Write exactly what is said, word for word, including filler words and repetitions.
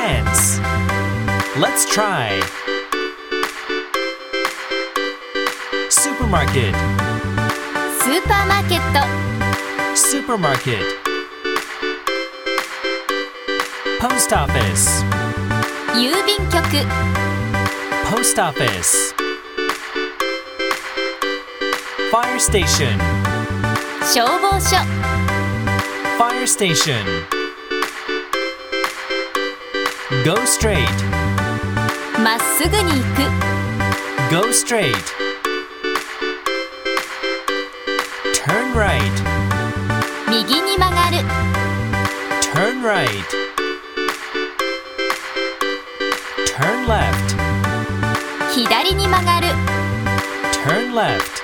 dance. Let's try. Supermarket. スーパーマーケット Supermarket. Post office. 郵便局 Post office. Fire station. 消防署 Fire station. Go straight. まっすぐに行く Go straight. Turn right. 右に曲がる Turn right. Turn left. 左に曲がる Turn left.